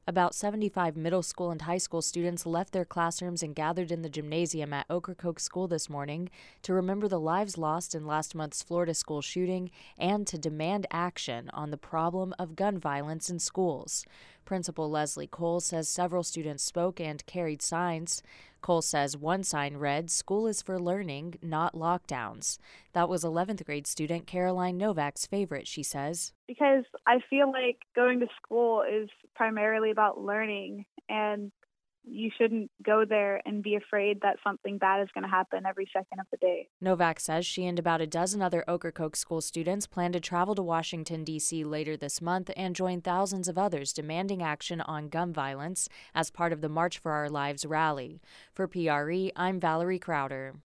About 75 middle school and high school students left their classrooms and gathered in the gymnasium at Ocracoke School this morning to remember the lives lost in last month's Florida school shooting and to demand action on the problem of gun violence in schools. Principal Leslie Cole says several students spoke and carried signs. Cole says one sign read, "School is for learning, not lockdowns." That was 11th grade student Caroline Novak's favorite, she says. Because I feel like going to school is primarily about learning, and you shouldn't go there and be afraid that something bad is going to happen every second of the day. Novak says she and about a dozen other Ocracoke school students plan to travel to Washington, D.C. later this month and join thousands of others demanding action on gun violence as part of the March for Our Lives rally. For PRE, I'm Valerie Crowder.